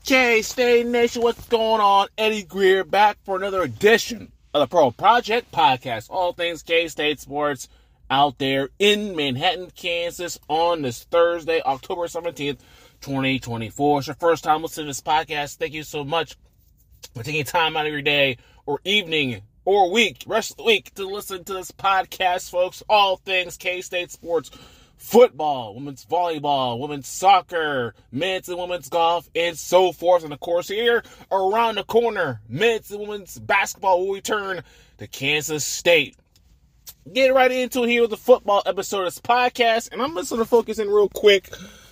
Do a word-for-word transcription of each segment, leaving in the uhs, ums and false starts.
K-State Nation, what's going on? Eddie Greer back for another edition of the Pro Project Podcast. All things K-State sports out there in Manhattan, Kansas on this Thursday, October seventeenth, twenty twenty-four. It's your first time listening to this podcast. Thank you so much for taking time out of your day or evening or week, rest of the week, to listen to this podcast, folks. All things K-State sports. Football, women's volleyball, women's soccer, men's and women's golf, and so forth. And of course, here around the corner, men's and women's basketball will return to Kansas State. Get right into it here with the football episode of this podcast, and I'm just going to focus in real quick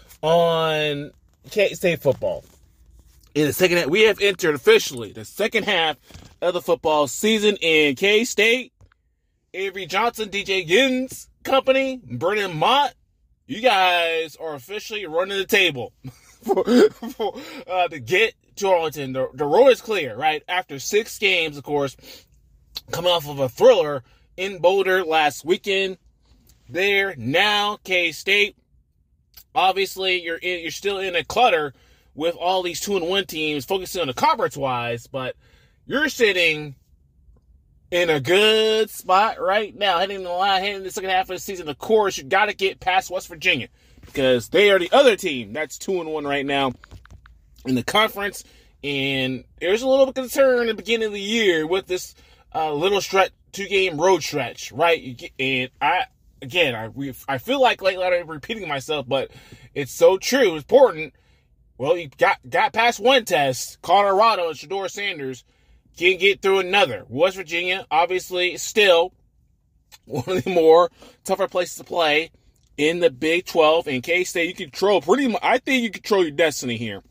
on K-State football. In the second half, we have entered officially the second half of the football season in K-State. Avery Johnson, D J Giddens Company, Brennan Mott, you guys are officially running the table for, for, uh, to get to Arlington. The, the road is clear, right? After six games, of course, coming off of a thriller in Boulder last weekend. There now, K-State. Obviously, you're in, you're still in a clutter with all these two and one teams focusing on the conference wise, but you're sitting in a good spot right now, heading the line, heading the second half of the season. Of course, you got to get past West Virginia because they are the other team that's two and one right now in the conference. And there's a little bit of concern at the beginning of the year with this uh, little stretch, two game road stretch, right? And I, again, I I feel like lately I'm repeating myself, but it's so true, it's important. Well, you got got past one test, Colorado and Shedeur Sanders. Can't get through another. West Virginia, obviously, still one of the more tougher places to play in the Big twelve. And K-State, you control pretty much. I think you control your destiny here.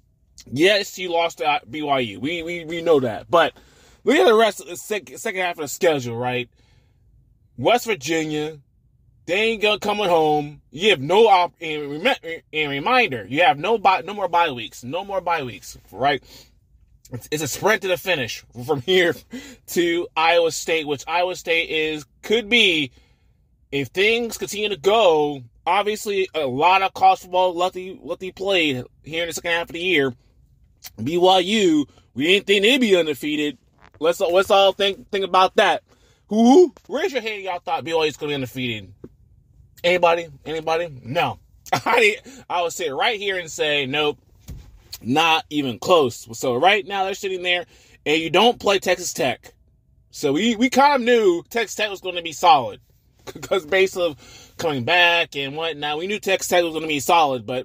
Yes, you lost to B Y U. We we we know that. But look at the rest of the second, second half of the schedule, right? West Virginia, they ain't gonna coming home. You have no op. And, rem- and reminder, you have no bye, no more bye weeks. No more bye weeks, right? It's a sprint to the finish from here to Iowa State, which Iowa State is could be, if things continue to go, obviously a lot of college football left to, left to be played here in the second half of the year. B Y U, we didn't think they'd be undefeated. Let's, let's all think think about that. Who? Raise your hand, y'all thought B Y U was going to be undefeated. Anybody? Anybody? No. I, I would sit right here and say, nope. Not even close. So right now they're sitting there, and you don't play Texas Tech. So we, we kind of knew Texas Tech was going to be solid because based on coming back and whatnot, we knew Texas Tech was going to be solid. But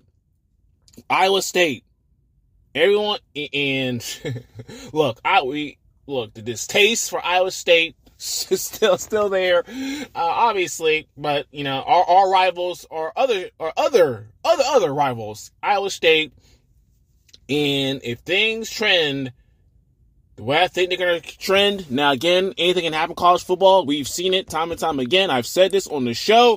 Iowa State, everyone, and look, I we look the distaste for Iowa State is still still there, uh, obviously. But you know our, our rivals are other or other other other rivals, Iowa State. And if things trend the way I think they're going to trend, now again, anything can happen in college football. We've seen it time and time again. I've said this on the show.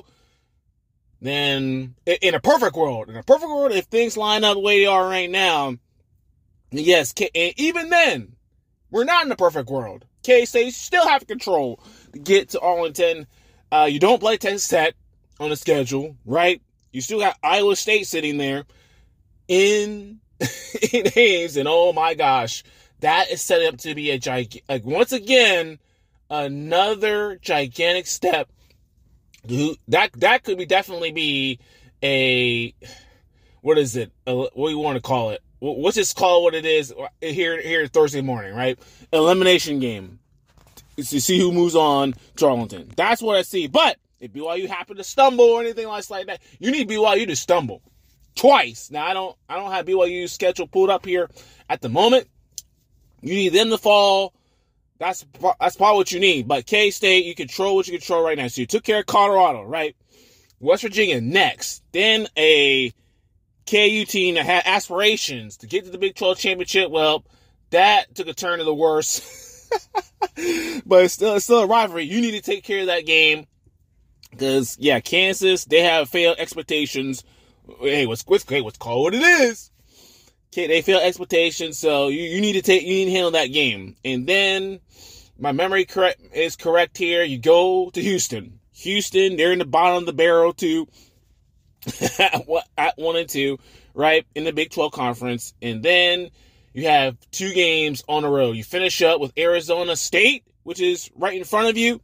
Then, in a perfect world, in a perfect world, if things line up the way they are right now, yes, and even then, we're not in a perfect world. K-State still have control to get to Arlington. Uh, you don't play Texas Tech on the schedule, right? You still got Iowa State sitting there in... in Hayes, and oh my gosh, that is set up to be a gigantic, like once again, another gigantic step. That that could be definitely be a, what is it? A, what do you want to call it? What's this called? What it is here here Thursday morning, right? Elimination game to see who moves on to Arlington. That's what I see. But if B Y U happen to stumble or anything like that, you need B Y U to stumble. Twice. Now, I don't I don't have B Y U's schedule pulled up here at the moment. You need them to fall. That's, that's probably what you need. But K-State, you control what you control right now. So you took care of Colorado, right? West Virginia next. Then a K U team that had aspirations to get to the Big twelve championship. Well, that took a turn to the worse. But it's still, it's still a rivalry. You need to take care of that game. Because, yeah, Kansas, they have failed expectations. Hey, what's what's great? What's called what it is? Okay, they fail expectations, so you, you need to take you need to handle that game. And then my memory correct is correct here. You go to Houston. Houston, they're in the bottom of the barrel too. at one and two, right, in the Big twelve Conference. And then you have two games on the road. You finish up with Arizona State, which is right in front of you,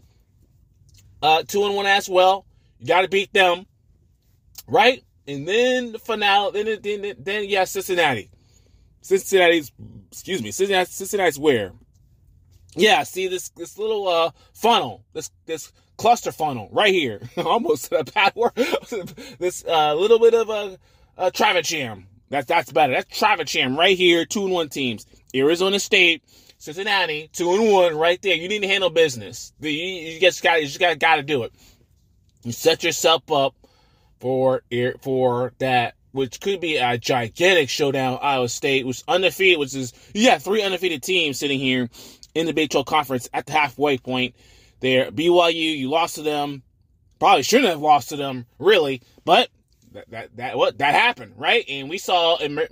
uh, two and one as well. You got to beat them, right? And then the finale, then, then, then you have Cincinnati. Cincinnati's, excuse me, Cincinnati, Cincinnati's where? Yeah, see this this little uh, funnel, this this cluster funnel right here. Almost a bad word. This uh, little bit of a, a traffic jam. That's that's better. That's traffic jam right here. Two and one teams. Arizona State, Cincinnati, two and one right there. You need to handle business. You, you just got you just got got to do it. You set yourself up for for that, which could be a gigantic showdown. Iowa State, which is undefeated, which is you got three undefeated teams sitting here in the Big twelve Conference at the halfway point there. B Y U, you lost to them. Probably shouldn't have lost to them, really, but that that that what that happened, right? And we saw a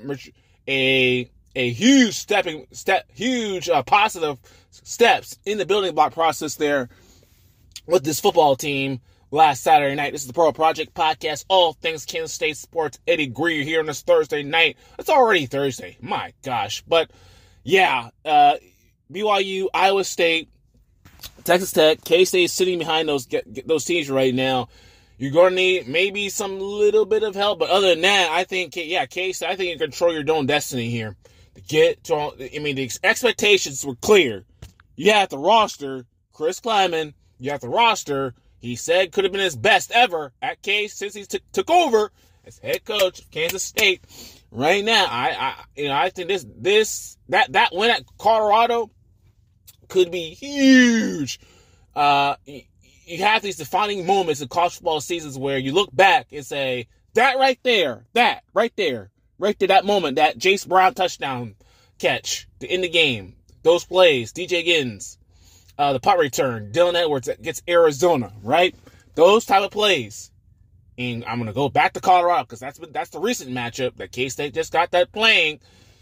a, a huge stepping step, huge uh, positive steps in the building block process there with this football team last Saturday night. This is the Pro Project Podcast, all things Kansas State sports. Eddie Greer here on this Thursday night. It's already Thursday, my gosh, but yeah. Uh, B Y U, Iowa State, Texas Tech, K-State is sitting behind those get, those teams right now. You're going to need maybe some little bit of help, but other than that, I think, yeah, K-State, I think you control your own destiny here. To get to, I mean, the expectations were clear. You have the roster, Chris Kleiman, you have the roster, he said could have been his best ever at K since he t- took over as head coach of Kansas State. Right now, I, I, you know, I think this, this, that, that win at Colorado could be huge. Uh, you have these defining moments in college football seasons where you look back and say, that right there, that right there, right there, that moment, that Jace Brown touchdown catch to end the game, those plays, D J Giddens, uh, the punt return, Dylan Edwards that gets Arizona, right? Those type of plays. And I'm going to go back to Colorado because that's that's the recent matchup that K-State just got that playing.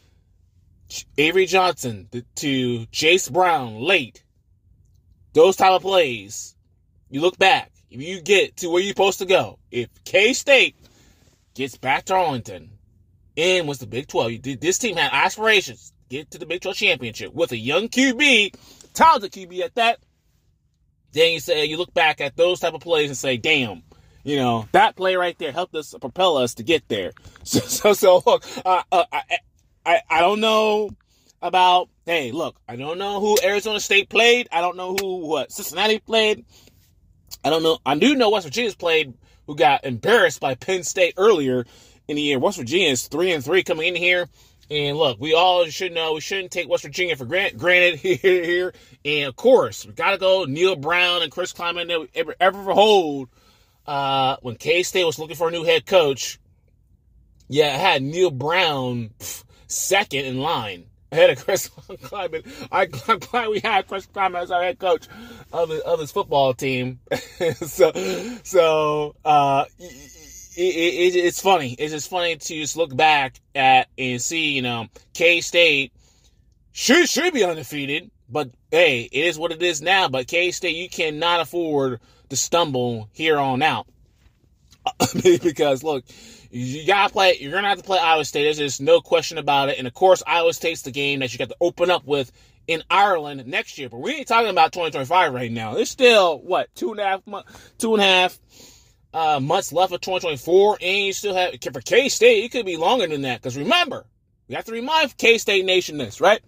Avery Johnson to, to Jace Brown late. Those type of plays. You look back. If you get to where you're supposed to go. If K-State gets back to Arlington and was the Big twelve. This team had aspirations to get to the Big twelve championship with a young Q B, talented Q B at that. Then you say you look back at those type of plays and say, damn. You know, that play right there helped us propel us to get there. So, so, so look, uh, uh, I, I, I don't know about, hey, look, I don't know who Arizona State played. I don't know who, what, Cincinnati played. I don't know. I do know West Virginia's played, who got embarrassed by Penn State earlier in the year. West Virginia is three and three coming in here. And look, we all should know we shouldn't take West Virginia for grant, granted here, here. And of course, we got to go Neil Brown and Chris Kleiman that we ever, ever hold. Uh, when K-State was looking for a new head coach, yeah, I had Neil Brown pff, second in line ahead of Chris Kleiman. I, I'm glad we had Chris Kleiman as our head coach of his, of his football team. so, so uh, it, it, it, it's funny. It's just funny to just look back at and see, you know, K-State should should be undefeated, but hey, it is what it is now. But K-State, you cannot afford to stumble here on out. Because, look, you gotta play, you're gonna have to play Iowa State. There's just no question about it. And, of course, Iowa State's the game that you got to open up with in Ireland next year. But we ain't talking about twenty twenty-five right now. There's still, what, two and a half, months, two and a half uh, months left of twenty twenty-four. And you still have, for K-State, it could be longer than that. Because, remember, we have to remind K-State Nation this, right?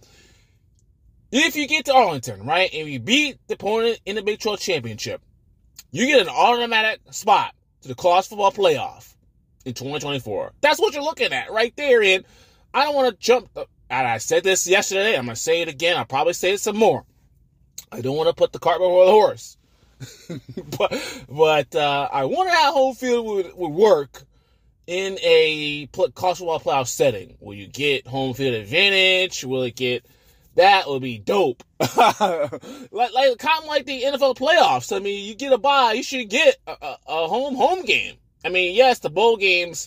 If you get to Arlington, right, and you beat the opponent in the Big twelve championship, you get an automatic spot to the college football playoff in twenty twenty-four. That's what you're looking at right there. And I don't want to jump. And I said this yesterday. I'm going to say it again. I'll probably say it some more. I don't want to put the cart before the horse. but but uh, I wonder how home field would, would work in a college football playoff setting. Will you get home field advantage? Will it get... That would be dope. like, like, kind of like the N F L playoffs. I mean, you get a bye, you should get a, a, a home home game. I mean, yes, the bowl games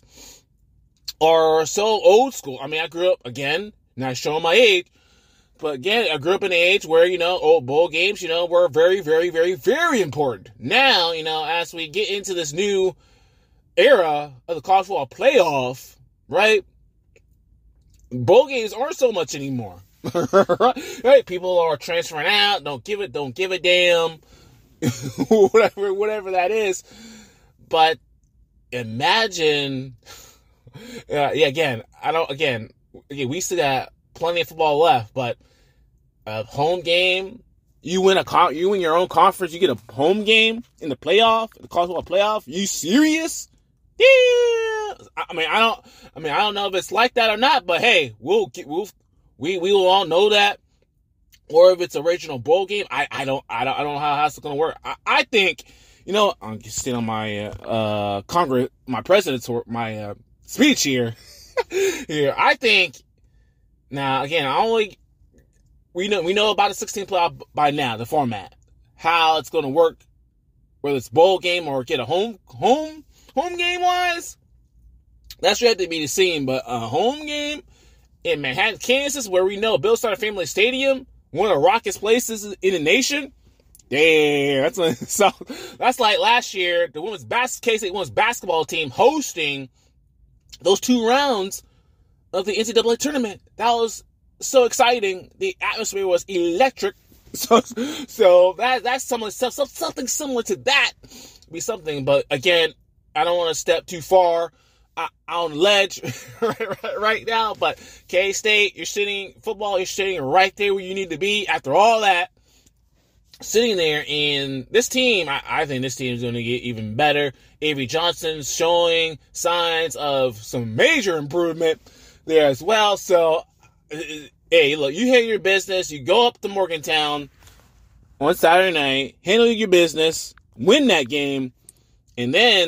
are so old school. I mean, I grew up, again, not showing my age, but again, I grew up in an age where, you know, old bowl games, you know, were very, very, very, very important. Now, you know, as we get into this new era of the college football playoff, right? Bowl games aren't so much anymore. Right? People are transferring out. Don't give it. Don't give a damn. whatever, whatever that is. But imagine. Uh, yeah. Again, I don't. Again, again, we still got plenty of football left, but a home game. You win a con- You win your own conference. You get a home game in the playoff, the college football playoff. You serious? Yeah. I mean, I don't. I mean, I don't know if it's like that or not. But hey, we'll get. We'll. We we will all know that, or if it's a regional bowl game, I, I don't I don't I don't know how that's going to work. I, I think, you know, I'm just sitting on my uh Congress, my president's my uh, speech here. here, I think. Now again, I only we know we know about the sixteen playoff by now, the format, how it's going to work, whether it's bowl game or get a home home home game wise. That's yet to be seen, but a home game in Manhattan, Kansas, where we know Bill Snyder Family Stadium, one of the rockiest places in the nation. Damn, that's a, so that's like last year, the women's bas- K-State women's basketball team hosting those two rounds of the N C double A tournament. That was so exciting. The atmosphere was electric. So, so that that's something something similar to that. Be something, but again, I don't want to step too far on the ledge right, right now, but K-State, you're sitting, football, you're sitting right there where you need to be after all that, sitting there, and this team, I, I think this team is going to get even better. Avery Johnson's showing signs of some major improvement there as well, so, hey, look, you handle your business, you go up to Morgantown on Saturday night, handle your business, win that game, and then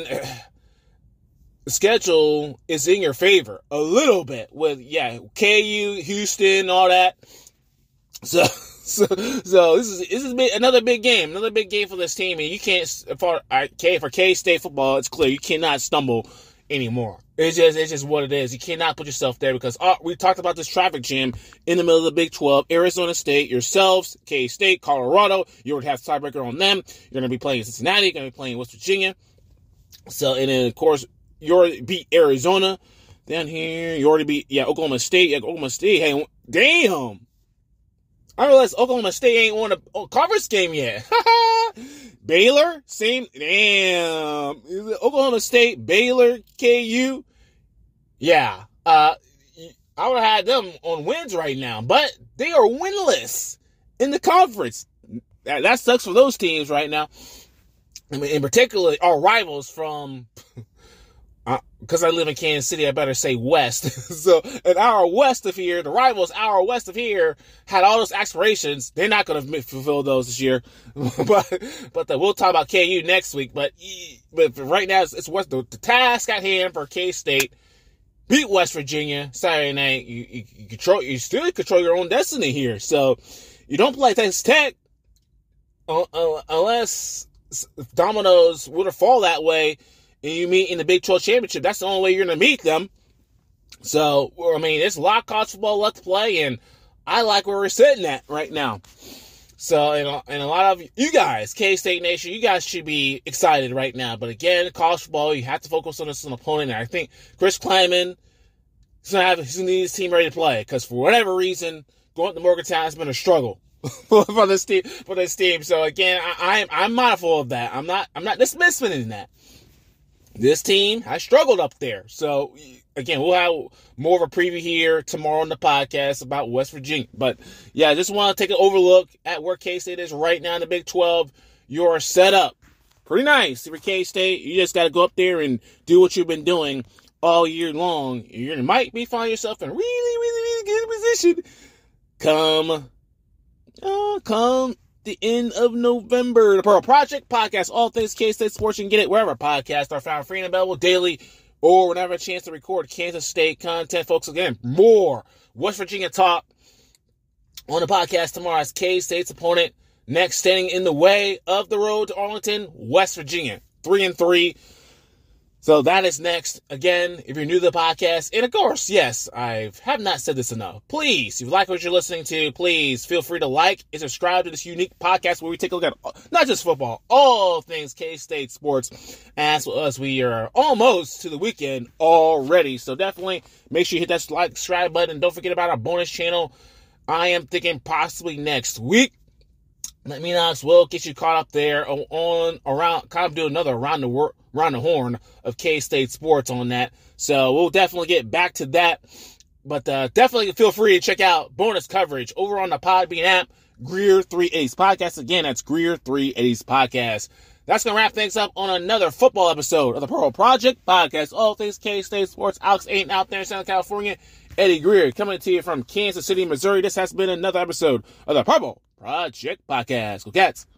the schedule is in your favor a little bit with, yeah, K U, Houston, all that. So, so, so this is this is another big game, another big game for this team. And you can't, for K for K-State football, it's clear you cannot stumble anymore. It's just it's just what it is. You cannot put yourself there because oh, we talked about this traffic jam in the middle of the Big twelve. Arizona State, yourselves, K-State, Colorado. You would have tiebreaker on them. You're going to be playing Cincinnati. You're going to be playing West Virginia. So, and then of course, you already beat Arizona down here. You already beat, yeah, Oklahoma State. Yeah, Oklahoma State. Hey, damn. I realize Oklahoma State ain't won a conference game yet. Baylor, same. Damn. Oklahoma State, Baylor, K U. Yeah. Uh, I would have had them on wins right now, but they are winless in the conference. That, that sucks for those teams right now. I mean, in particular, our rivals from... Because I live in Kansas City, I better say west. So, an hour west of here, the rivals hour west of here had all those aspirations. They're not going to fulfill those this year. but but the, we'll talk about K U next week. But but right now, it's, it's what's the, the task at hand for K-State. Beat West Virginia Saturday night. You, you, you control, you still control your own destiny here. So you don't play Texas Tech uh, uh, unless dominoes would have fall that way. And you meet in the Big twelve championship. That's the only way you're going to meet them. So, I mean, there's a lot of college football left to play, and I like where we're sitting at right now. So, and a, and a lot of you guys, K-State Nation, you guys should be excited right now. But again, college football, you have to focus on this on opponent. And I think Chris Klieman is going to have he's gonna need his team ready to play because for whatever reason, going to Morgantown has been a struggle for this team. For this team. So again, I, I'm I'm mindful of that. I'm not I'm not dismissing that. This team has struggled up there. So, again, we'll have more of a preview here tomorrow on the podcast about West Virginia. But, yeah, I just want to take an overlook at where K-State is right now in the Big twelve. You're set up pretty nice for K-State. You just got to go up there and do what you've been doing all year long. You might be finding yourself in a really, really, really good position come, uh, come the end of November. The Pearl Project Podcast, all things K-State sports. You can get it wherever podcasts are found, free and available daily, or whenever a chance to record Kansas State content, folks. Again, more West Virginia talk on the podcast tomorrow as K-State's opponent next standing in the way of the road to Arlington, West Virginia. Three and three. So that is next. Again, if you're new to the podcast, and of course, yes, I have not said this enough. Please, if you like what you're listening to, please feel free to like and subscribe to this unique podcast where we take a look at not just football, all things K-State sports. As for us, we are almost to the weekend already. So definitely make sure you hit that like, subscribe button. Don't forget about our bonus channel. I am thinking possibly next week. Let me know as well. Get you caught up there on, on around, kind of do another around the world. Around the horn of K-State sports on that. So we'll definitely get back to that. But uh, definitely feel free to check out bonus coverage over on the Podbean app, Greer three eighty Podcast. Again, that's Greer three eighty Podcast. That's going to wrap things up on another football episode of the Purple Project Podcast. All things K-State sports. Alex Ayton out there in Southern California. Eddie Greer coming to you from Kansas City, Missouri. This has been another episode of the Purple Project Podcast. Go Cats!